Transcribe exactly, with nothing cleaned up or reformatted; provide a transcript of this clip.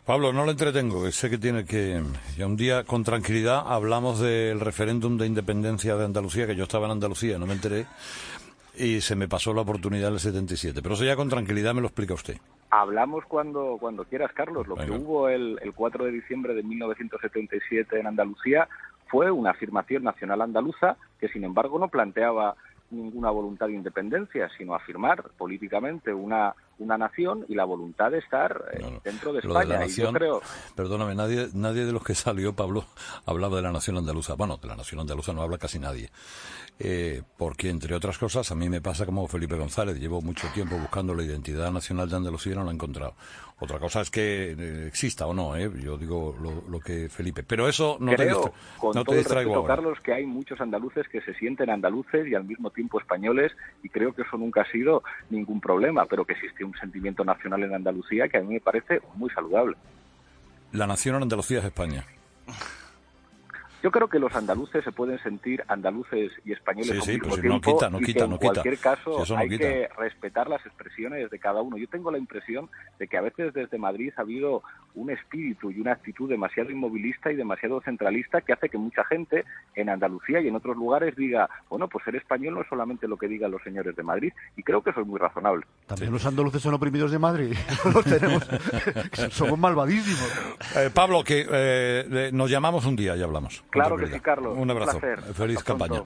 Pablo, no le entretengo, sé que tiene que... Ya un día, con tranquilidad, hablamos del referéndum de independencia de Andalucía, que yo estaba en Andalucía, no me enteré, y se me pasó la oportunidad en el setenta y siete. Pero eso ya con tranquilidad me lo explica usted. Hablamos cuando cuando quieras, Carlos. Lo Venga. que hubo el, el cuatro de diciembre de mil novecientos setenta y siete en Andalucía fue una afirmación nacional andaluza que, sin embargo, no planteaba ninguna voluntad de independencia, sino afirmar políticamente una una nación y la voluntad de estar eh, No, no. dentro de Lo de España. la nación, y yo creo... perdóname, nadie, nadie de los que salió, Pablo, hablaba de la nación andaluza. Bueno, de la nación andaluza no habla casi nadie. Eh, porque, entre otras cosas, a mí me pasa como Felipe González. Llevo mucho tiempo buscando la identidad nacional de Andalucía y no la he encontrado. Otra cosa es que eh, exista o no, ¿eh? Yo digo lo, lo que Felipe. Pero eso no Creo, te, distra con no todo te el distraigo respeto, ahora. Carlos, que hay muchos andaluces que se sienten andaluces y al mismo tiempo españoles, y creo que eso nunca ha sido ningún problema, pero que existe un sentimiento nacional en Andalucía que a mí me parece muy saludable. La nación en Andalucía es España. Yo creo que los andaluces se pueden sentir andaluces y españoles Sí, al sí, mismo pues si tiempo, no quita, no y quita, que en no quita. cualquier caso Si eso no hay quita. que respetar las expresiones de cada uno. Yo tengo la impresión de que a veces desde Madrid ha habido un espíritu y una actitud demasiado inmovilista y demasiado centralista que hace que mucha gente en Andalucía y en otros lugares diga, bueno, pues ser español no es solamente lo que digan los señores de Madrid, y creo que eso es muy razonable. También Sí. los andaluces son oprimidos de Madrid. Los tenemos, somos malvadísimos. Eh, Pablo, que eh, nos llamamos un día y hablamos. Claro que sí, Carlos. Un abrazo. Un placer. Feliz Hasta campaña. pronto.